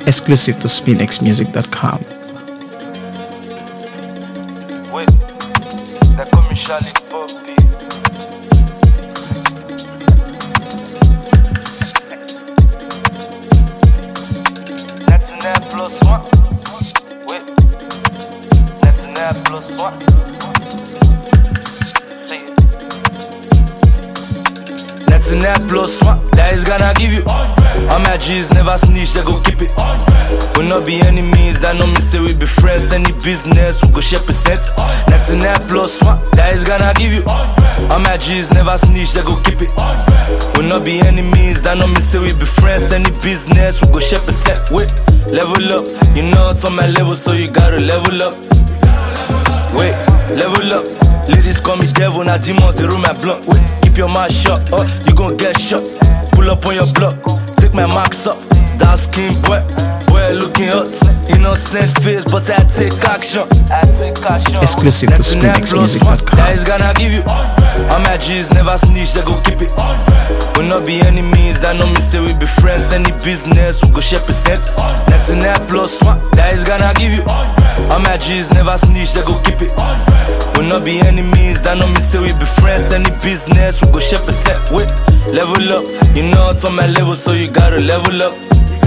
Exclusive to SpinXmusic.com. Ouais, t'as comme Charlie Poppy. Net plus one. Ouais, net plus one. See it. Net plus one. That is gonna give you. All my G's never snitch, they go keep it. We'll not be enemies, that know me say we be friends. Any business, we go share percent. Net plus one, that is gonna give you. All my G's never snitch, they go keep it. We'll not be enemies, that know me say we be friends. Any business, we go share percent. Wait, level up, you know it's on my level, so you gotta level up. Wait, level up. Ladies call me devil, now demons they roll my blunt. Wait, keep your mouth shut, you gon' get shot. Pull up on your block, take my marks up. Dark skin boy looking hot. Innocent face, but I take action. Exclusive to SpinXmusic.com. That is gonna give you. All my G's never snitch, they go keep it. We'll not be enemies, that know me say we be friends. Any business, we go share percent. Net plus one, that is gonna give you. All my G's never snitch, they go keep it. We'll not be enemies, that know me say we be friends. Any business, we go share percent. Wait, level up, you know it's on my level, so you gotta level up.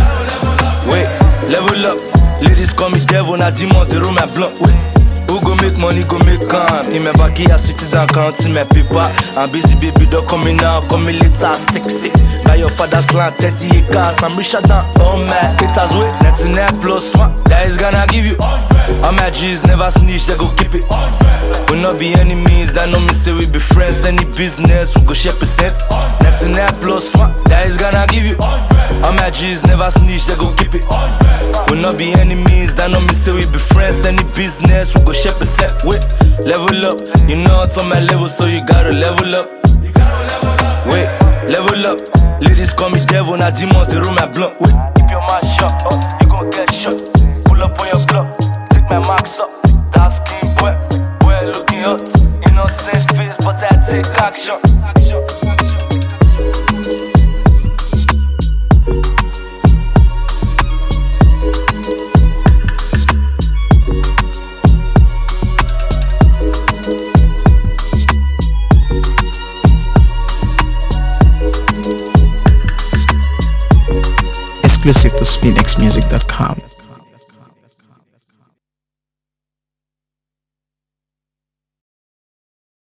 Wait, level up. Ladies call me devil, now demons they roll my blunt. Wait, who go make money, go make calm. In my backyard, sitting down, counting my paper. I'm busy, baby, don't call me now, call me later. Sick. Buy your father's land, 30 acres. I'm richer than all my haters. Wait, net plus one, that is gonna give you. All my G's never snitch, they go keep it. We'll not be enemies, that know me say we be friends. Any business, we go share percent. Net plus one, that is gonna give you. All my G's never snitch, they go keep it. We'll not be enemies, that know me say we be friends. Any business, we go share percent. Wait, level up, you know it's on my level, so you gotta level up. Wait, level up. Ladies call me devil, now demons they roll my blunt. Wait, keep your mouth shut, you gon' get shot. Pull up on your block, take my marks up. Dark skin boy looking hot. Innocent face, but I take action. Exclusive to SpinXmusic.com.